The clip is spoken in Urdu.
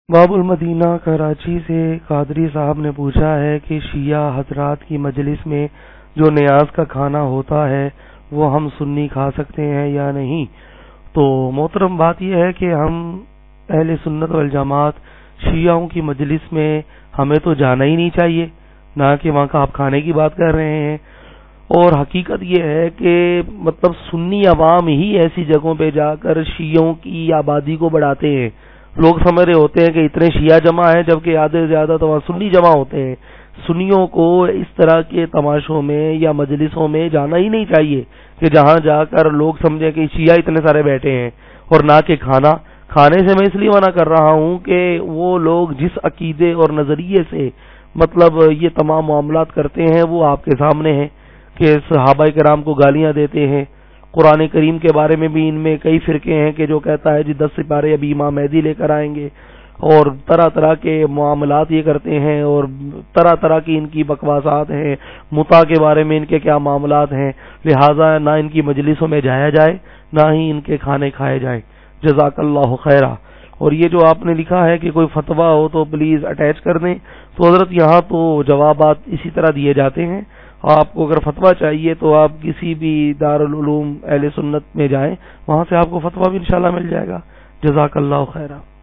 باب المدینہ کراچی سے قادری صاحب نے پوچھا ہے کہ شیعہ حضرات کی مجلس میں جو نیاز کا کھانا ہوتا ہے وہ ہم سنی کھا سکتے ہیں یا نہیں؟ تو محترم بات یہ ہے کہ ہم اہل سنت والجماعت شیعوں کی مجلس میں ہمیں تو جانا ہی نہیں چاہیے، نہ کہ وہاں کا آپ کھانے کی بات کر رہے ہیں۔ اور حقیقت یہ ہے کہ مطلب سنی عوام ہی ایسی جگہوں پہ جا کر شیعوں کی آبادی کو بڑھاتے ہیں۔ لوگ سمجھ رہے ہوتے ہیں کہ اتنے شیعہ جمع ہیں، جبکہ آدھے سے زیادہ تو وہاں سنی جمع ہوتے ہیں۔ سنیوں کو اس طرح کے تماشوں میں یا مجلسوں میں جانا ہی نہیں چاہیے کہ جہاں جا کر لوگ سمجھیں کہ شیعہ اتنے سارے بیٹھے ہیں۔ اور نہ کہ کھانے سے میں اس لیے منع کر رہا ہوں کہ وہ لوگ جس عقیدے اور نظریے سے مطلب یہ تمام معاملات کرتے ہیں وہ آپ کے سامنے ہیں کہ صحابہ کرام کو گالیاں دیتے ہیں۔ قرآن کریم کے بارے میں بھی ان میں کئی فرقے ہیں کہ جو کہتا ہے جی 10 سپارے ابھی امام مہدی لے کر آئیں گے، اور طرح طرح کے معاملات یہ کرتے ہیں، اور طرح طرح کی ان کی بکواسات ہیں، متع کے بارے میں ان کے کیا معاملات ہیں۔ لہٰذا نہ ان کی مجلسوں میں جایا جائے، نہ ہی ان کے کھانے کھائے جائیں۔ جزاک اللہ خیرہ۔ اور یہ جو آپ نے لکھا ہے کہ کوئی فتویٰ ہو تو پلیز اٹیچ کر دیں، تو حضرت یہاں تو جوابات اسی طرح دیے جاتے ہیں۔ آپ کو اگر فتویٰ چاہیے تو آپ کسی بھی دارالعلوم اہل سنت میں جائیں، وہاں سے آپ کو فتویٰ بھی انشاءاللہ مل جائے گا۔ جزاک اللہ خیرہ۔